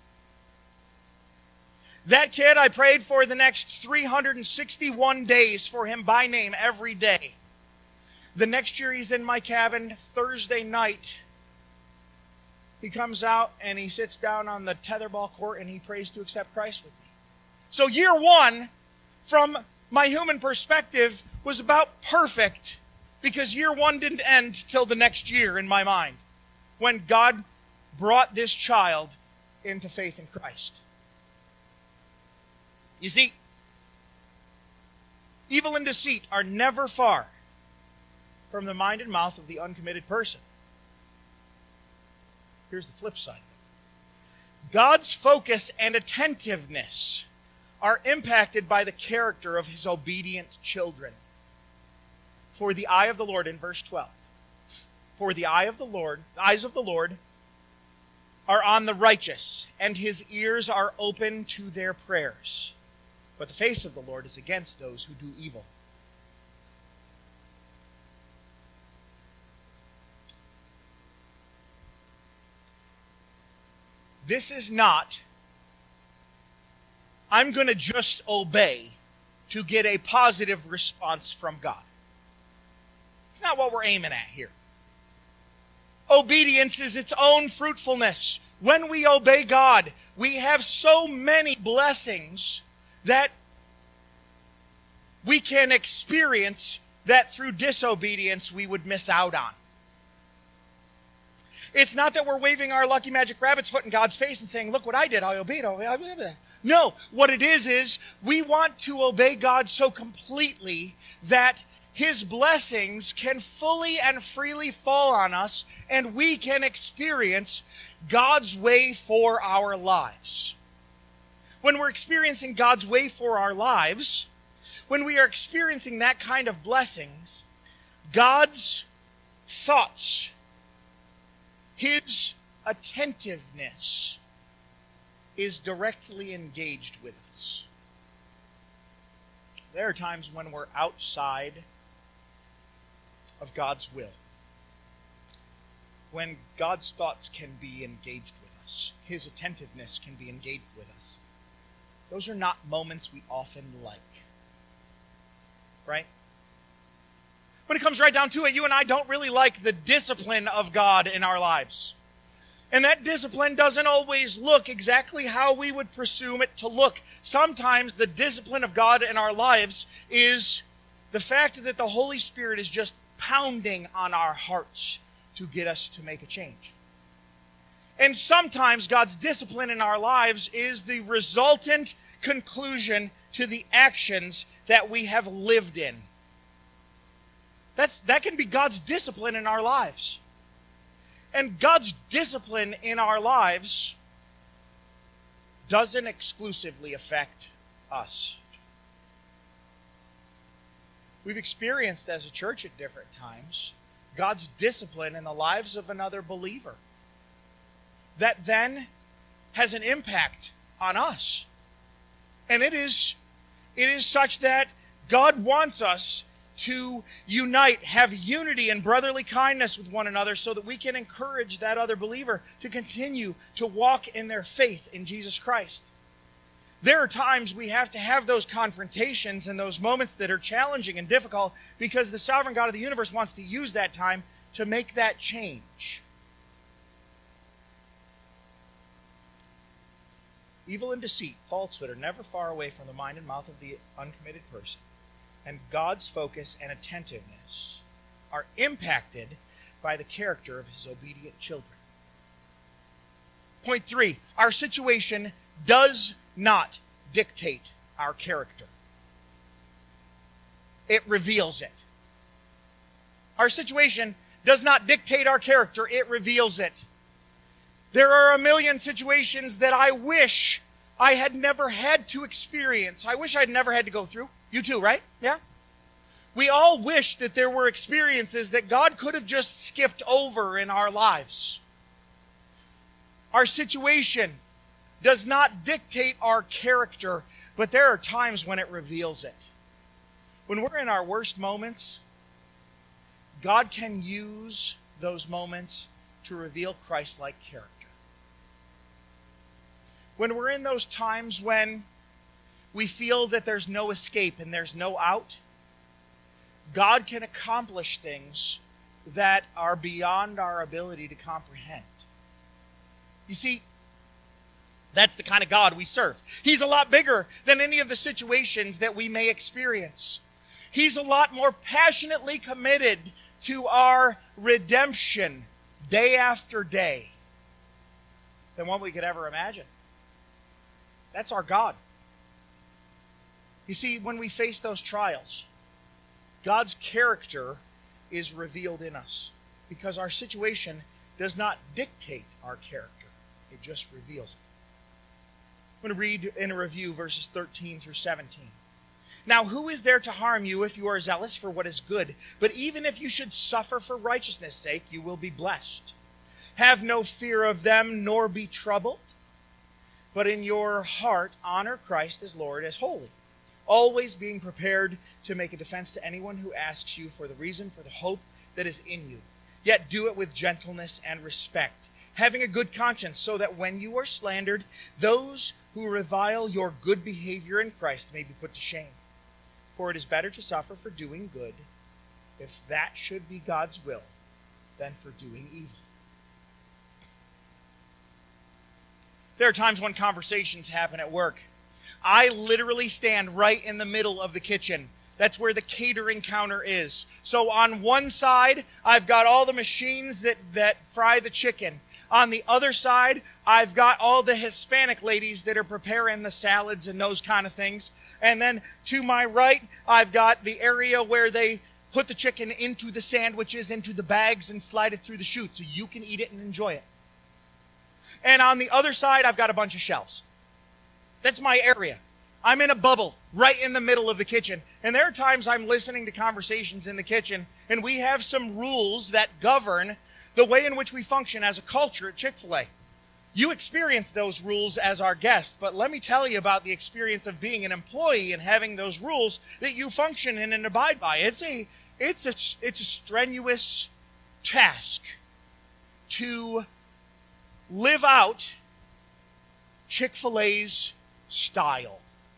That kid, I prayed for the next 361 days for him by name every day. The next year he's in my cabin Thursday night. He comes out and he sits down on the tetherball court and he prays to accept Christ with me. So year one, from my human perspective, was about perfect because year one didn't end till the next year in my mind when God brought this child into faith in Christ. You see, evil and deceit are never far from the mind and mouth of the uncommitted person. Here's the flip side. God's focus and attentiveness are impacted by the character of his obedient children. For the eye of the Lord, in verse 12, for the eyes of the Lord are on the righteous, and his ears are open to their prayers. But the face of the Lord is against those who do evil. This is not, I'm going to just obey to get a positive response from God. It's not what we're aiming at here. Obedience is its own fruitfulness. When we obey God, we have so many blessings that we can experience that through disobedience we would miss out on. It's not that we're waving our lucky magic rabbit's foot in God's face and saying, look what I did, I obeyed. No, what it is we want to obey God so completely that his blessings can fully and freely fall on us, and we can experience God's way for our lives. When we're experiencing God's way for our lives, when we are experiencing that kind of blessings, God's thoughts, his attentiveness is directly engaged with us. There are times when we're outside of God's will, when God's thoughts can be engaged with us, his attentiveness can be engaged with us. Those are not moments we often like, right? When it comes right down to it, you and I don't really like the discipline of God in our lives. And that discipline doesn't always look exactly how we would presume it to look. Sometimes the discipline of God in our lives is the fact that the Holy Spirit is just pounding on our hearts to get us to make a change. And sometimes God's discipline in our lives is the resultant conclusion to the actions that we have lived in. That can be God's discipline in our lives. And God's discipline in our lives doesn't exclusively affect us. We've experienced as a church at different times God's discipline in the lives of another believer that then has an impact on us. And it is such that God wants us to unite, have unity and brotherly kindness with one another so that we can encourage that other believer to continue to walk in their faith in Jesus Christ. There are times we have to have those confrontations and those moments that are challenging and difficult because the sovereign God of the universe wants to use that time to make that change. Evil and deceit, falsehood are never far away from the mind and mouth of the uncommitted person. And God's focus and attentiveness are impacted by the character of his obedient children. Point 3, our situation does not dictate our character. It reveals it. Our situation does not dictate our character, it reveals it. There are a million situations that I wish I had never had to experience. I wish I'd never had to go through. You too, right? Yeah? We all wish that there were experiences that God could have just skipped over in our lives. Our situation does not dictate our character, but there are times when it reveals it. When we're in our worst moments, God can use those moments to reveal Christ-like character. When we're in those times when we feel that there's no escape and there's no out, God can accomplish things that are beyond our ability to comprehend. You see, that's the kind of God we serve. He's a lot bigger than any of the situations that we may experience. He's a lot more passionately committed to our redemption day after day than what we could ever imagine. That's our God. You see, when we face those trials, God's character is revealed in us because our situation does not dictate our character. It just reveals it. I'm going to read in a review verses 13 through 17. Now, who is there to harm you if you are zealous for what is good? But even if you should suffer for righteousness' sake, you will be blessed. Have no fear of them, nor be troubled. But in your heart, honor Christ as Lord, as holy, always being prepared to make a defense to anyone who asks you for the reason for the hope that is in you. Yet do it with gentleness and respect, having a good conscience, so that when you are slandered, those who revile your good behavior in Christ may be put to shame. For it is better to suffer for doing good, if that should be God's will, than for doing evil. There are times when conversations happen at work. I literally stand right in the middle of the kitchen. That's where the catering counter is. So on one side, I've got all the machines that fry the chicken. On the other side, I've got all the Hispanic ladies that are preparing the salads and those kind of things. And then to my right, I've got the area where they put the chicken into the sandwiches, into the bags, and slide it through the chute so you can eat it and enjoy it. And on the other side, I've got a bunch of shelves. That's my area. I'm in a bubble right in the middle of the kitchen. And there are times I'm listening to conversations in the kitchen, and we have some rules that govern the way in which we function as a culture at Chick-fil-A. You experience those rules as our guest, but let me tell you about the experience of being an employee and having those rules that you function in and abide by. It's a strenuous task to live out Chick-fil-A's style.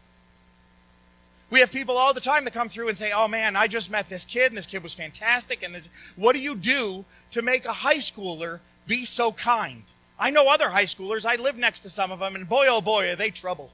We have people all the time that come through and say, oh man, I just met this kid and this kid was fantastic. And what do you do to make a high schooler be so kind? I know other high schoolers. I live next to some of them, and boy, oh boy, are they trouble.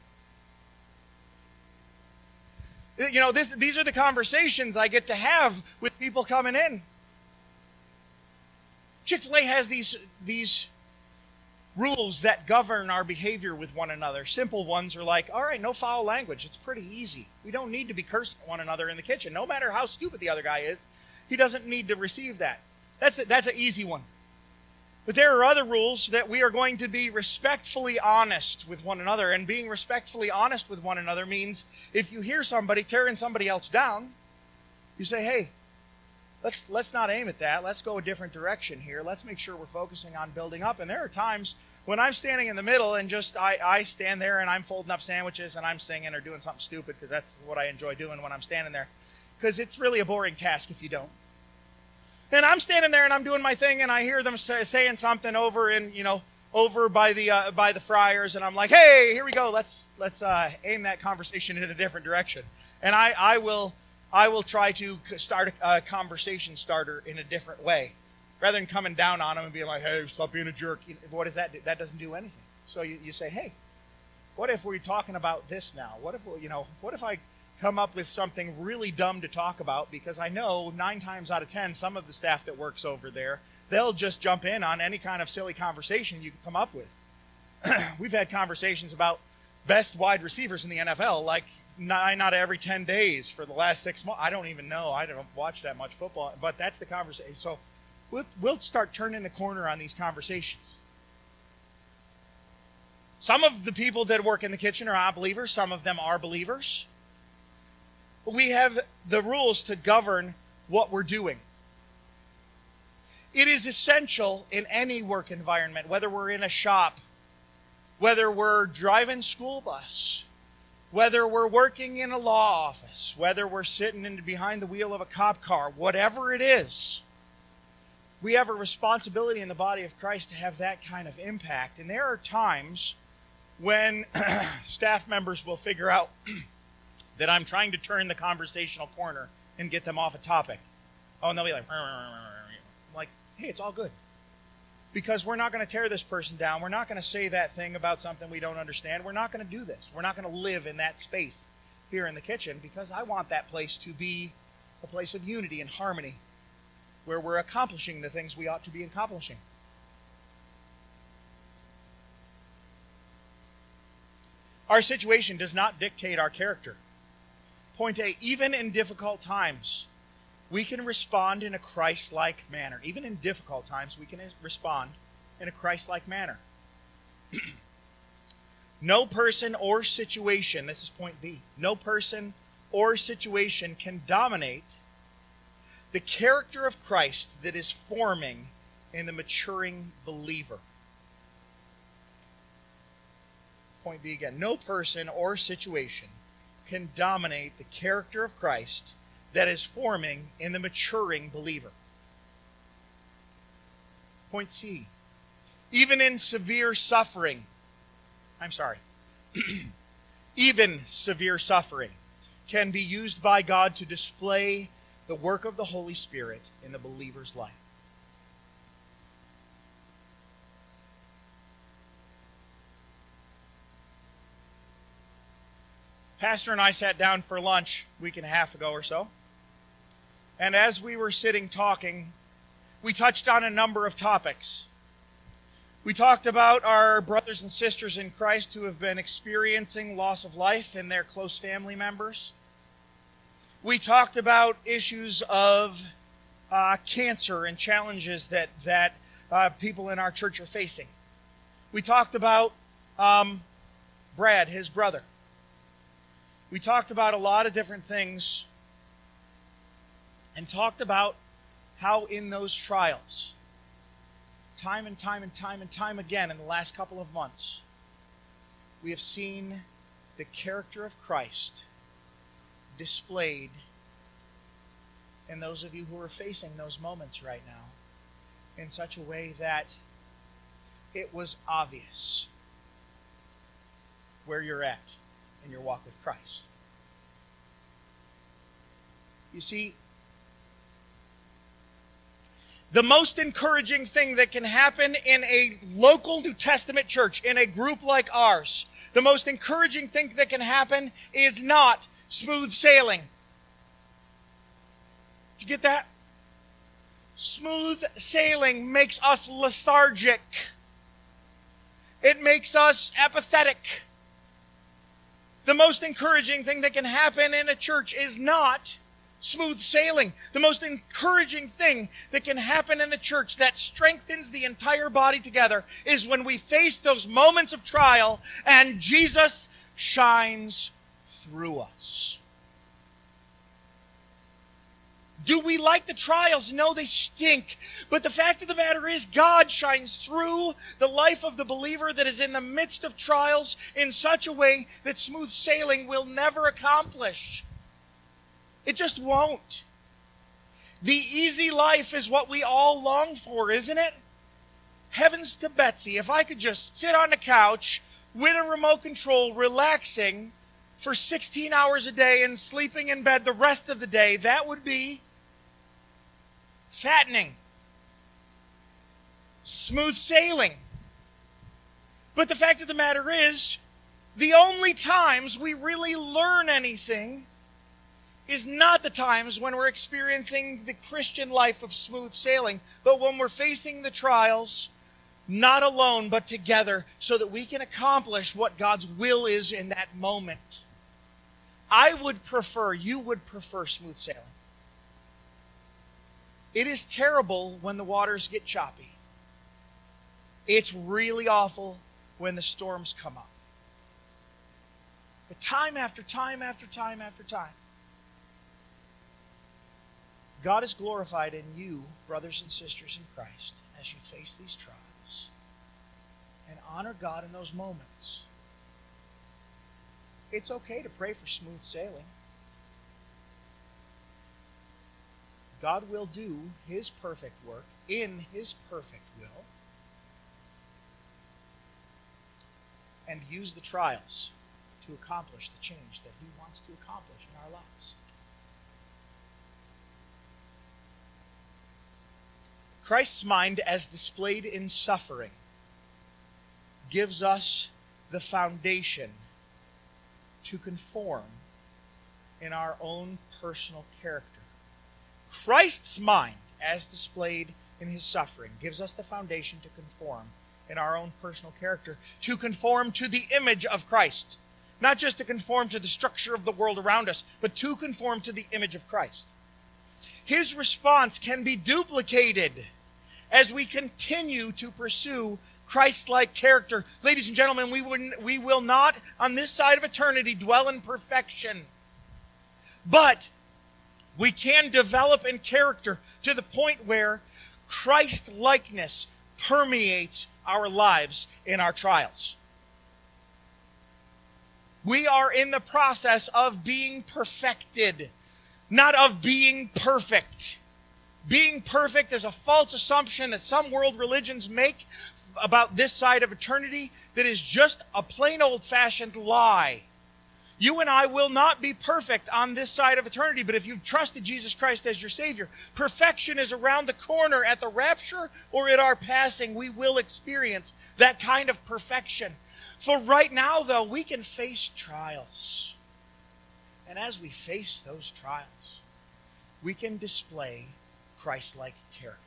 You know, these are the conversations I get to have with people coming in. Chick-fil-A has these rules that govern our behavior with one another. Simple ones are like, all right, no foul language. It's pretty easy. We don't need to be cursing at one another in the kitchen. No matter how stupid the other guy is, he doesn't need to receive that. That's an easy one. But there are other rules that we are going to be respectfully honest with one another. And being respectfully honest with one another means if you hear somebody tearing somebody else down, you say, hey, let's not aim at that. Let's go a different direction here. Let's make sure we're focusing on building up. And there are times when I'm standing in the middle and just I stand there and I'm folding up sandwiches and I'm singing or doing something stupid, because that's what I enjoy doing when I'm standing there. Because it's really a boring task if you don't. And I'm standing there and I'm doing my thing, and I hear them saying something over by the fryers, and I'm like, hey, here we go. Let's aim that conversation in a different direction. And I will try to start a conversation starter in a different way, rather than coming down on them and being like, hey, stop being a jerk. What does that do? That doesn't do anything. So you say, hey, what if we're talking about this now? What if I come up with something really dumb to talk about, because I know 9 times out of 10, some of the staff that works over there, they'll just jump in on any kind of silly conversation you can come up with. We've had conversations about best wide receivers in the NFL, like 9 out of every 10 days for the last 6 months. I don't even know. I don't watch that much football, but that's the conversation. So we'll start turning the corner on these conversations. Some of the people that work in the kitchen are not believers. Some of them are believers. We have the rules to govern what we're doing. It is essential in any work environment, whether we're in a shop, whether we're driving school bus, whether we're working in a law office, whether we're sitting behind the wheel of a cop car, whatever it is, we have a responsibility in the body of Christ to have that kind of impact. And there are times when staff members will figure out that I'm trying to turn the conversational corner and get them off a topic. Oh, and they'll be like, hey, it's all good. Because we're not going to tear this person down. We're not going to say that thing about something we don't understand. We're not going to do this. We're not going to live in that space here in the kitchen, because I want that place to be a place of unity and harmony, where we're accomplishing the things we ought to be accomplishing. Our situation does not dictate our character. Point A, even in difficult times, we can respond in a Christ-like manner. Even in difficult times, we can respond in a Christ-like manner. No person or situation, this is point B, no person or situation can dominate the character of Christ that is forming in the maturing believer. Point B again. No person or situation can dominate the character of Christ that is forming in the maturing believer. Point C. Even in severe suffering, even severe suffering can be used by God to display the work of the Holy Spirit in the believer's life. Pastor and I sat down for lunch a week and a half ago or so. And as we were sitting talking, we touched on a number of topics. We talked about our brothers and sisters in Christ who have been experiencing loss of life in their close family members. We talked about issues of cancer and challenges that people in our church are facing. We talked about Brad, his brother. We talked about a lot of different things and talked about how in those trials, time and time again in the last couple of months, we have seen the character of Christ displayed in those of you who are facing those moments right now in such a way that it was obvious where you're at in your walk with Christ. You see, the most encouraging thing that can happen in a local New Testament church, in a group like ours, the most encouraging thing that can happen is not smooth sailing. Did you get that? Smooth sailing makes us lethargic. It makes us apathetic. The most encouraging thing that can happen in a church is not smooth sailing. The most encouraging thing that can happen in a church that strengthens the entire body together is when we face those moments of trial and Jesus shines through us. Do we like the trials? No, they stink. But the fact of the matter is, God shines through the life of the believer that is in the midst of trials in such a way that smooth sailing will never accomplish. It just won't. The easy life is what we all long for, isn't it? Heavens to Betsy, if I could just sit on the couch with a remote control, relaxing for 16 hours a day and sleeping in bed the rest of the day, that would be fattening. Smooth sailing. But the fact of the matter is, the only times we really learn anything is not the times when we're experiencing the Christian life of smooth sailing, but when we're facing the trials, not alone, but together, so that we can accomplish what God's will is in that moment. You would prefer smooth sailing. It is terrible when the waters get choppy. It's really awful when the storms come up. But time after time after time after time, God is glorified in you, brothers and sisters in Christ, as you face these trials. And honor God in those moments. It's okay to pray for smooth sailing. God will do His perfect work in His perfect will and use the trials to accomplish the change that He wants to accomplish in our lives. Christ's mind, as displayed in suffering, gives us the foundation to conform in our own personal character. Christ's mind, as displayed in His suffering, gives us the foundation to conform in our own personal character, to conform to the image of Christ. Not just to conform to the structure of the world around us, but to conform to the image of Christ. His response can be duplicated as we continue to pursue Christ-like character. Ladies and gentlemen, we will not, on this side of eternity, dwell in perfection. But we can develop in character to the point where Christ-likeness permeates our lives in our trials. We are in the process of being perfected, not of being perfect. Being perfect is a false assumption that some world religions make about this side of eternity that is just a plain old-fashioned lie. You and I will not be perfect on this side of eternity, but if you've trusted Jesus Christ as your Savior, perfection is around the corner. At the rapture or at our passing, we will experience that kind of perfection. For right now, though, we can face trials. And as we face those trials, we can display Christ-like character.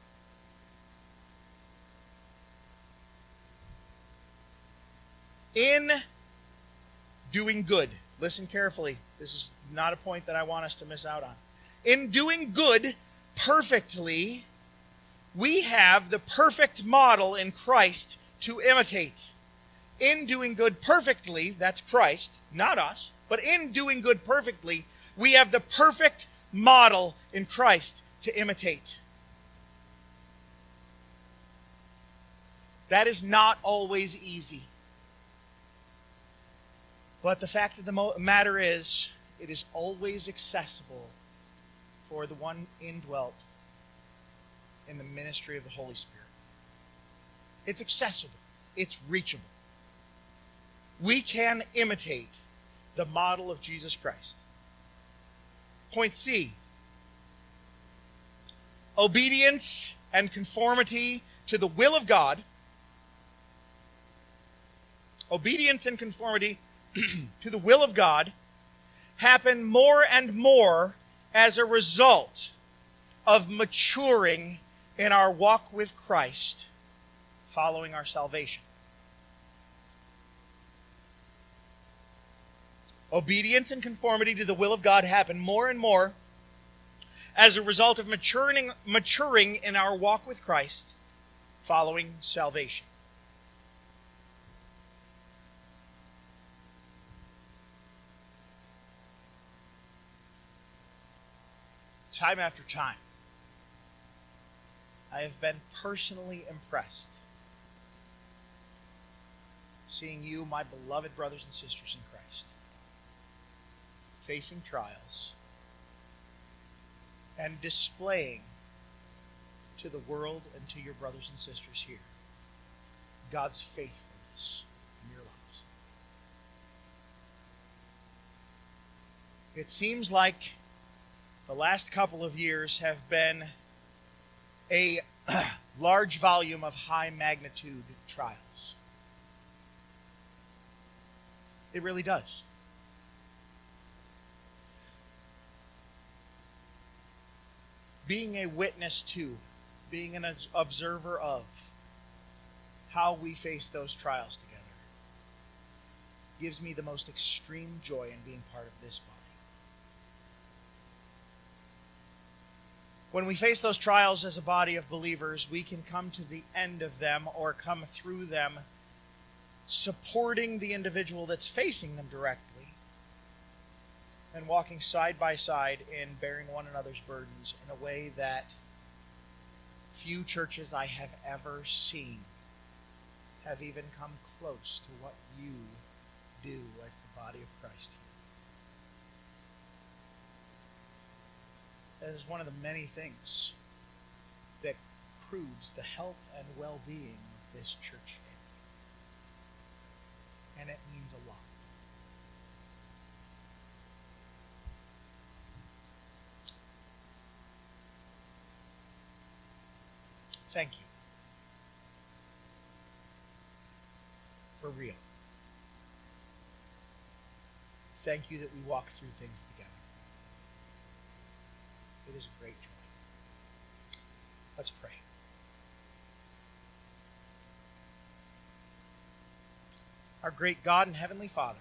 In doing good, listen carefully. This is not a point that I want us to miss out on. In doing good perfectly, we have the perfect model in Christ to imitate. In doing good perfectly, that's Christ, not us, but in doing good perfectly, we have the perfect model in Christ to imitate. That is not always easy. But the fact of the matter is, it is always accessible for the one indwelt in the ministry of the Holy Spirit. It's accessible. It's reachable. We can imitate the model of Jesus Christ. Point C. Obedience and conformity to the will of God. Obedience and conformity to the will of God happen more and more as a result of maturing in our walk with Christ following our salvation. Obedience and conformity to the will of God happen more and more as a result of maturing in our walk with Christ following salvation. Time after time, I have been personally impressed seeing you, my beloved brothers and sisters in Christ, facing trials and displaying to the world and to your brothers and sisters here God's faithfulness in your lives. It seems like the last couple of years have been a large volume of high magnitude trials. It really does. Being a witness to, being an observer of how we face those trials together gives me the most extreme joy in being part of this body. When we face those trials as a body of believers, we can come to the end of them or come through them supporting the individual that's facing them directly and walking side by side in bearing one another's burdens in a way that few churches I have ever seen have even come close to what you do as the body of Christ here. That is one of the many things that proves the health and well-being of this church family. And it means a lot. Thank you. For real. Thank you that we walk through things together. It is a great joy. Let's pray. Our great God and Heavenly Father,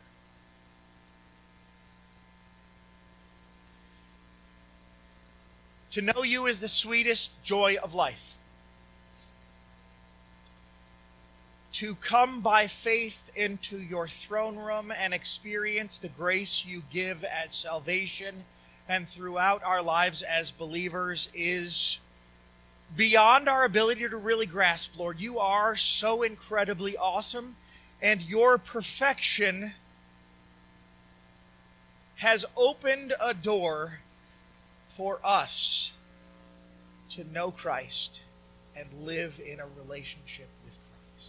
To know you is the sweetest joy of life. To come by faith into your throne room and experience the grace you give at salvation and throughout our lives as believers is beyond our ability to really grasp, Lord. You are so incredibly awesome, and your perfection has opened a door for us to know Christ and live in a relationship with Christ.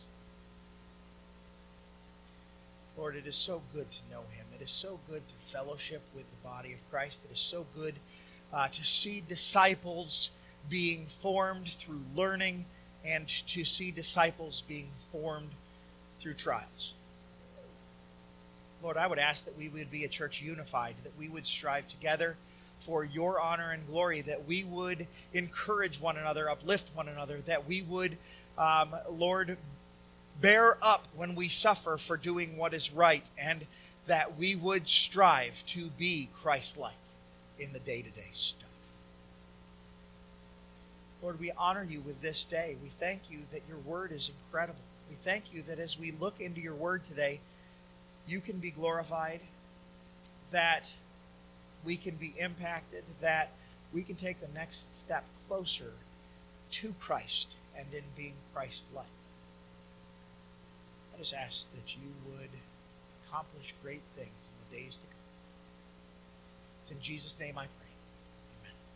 Lord, it is so good to know him. It is so good to fellowship with the body of Christ. It is so good to see disciples being formed through learning and to see disciples being formed through trials. Lord, I would ask that we would be a church unified, that we would strive together for your honor and glory, that we would encourage one another, uplift one another, that we would, Lord, bear up when we suffer for doing what is right, and that we would strive to be Christ-like in the day-to-day stuff. Lord, we honor you with this day. We thank you that your word is incredible. We thank you that as we look into your word today, you can be glorified, that we can be impacted, that we can take the next step closer to Christ and in being Christ-like. I just ask that you would accomplish great things in the days to come. It's in Jesus' name I pray.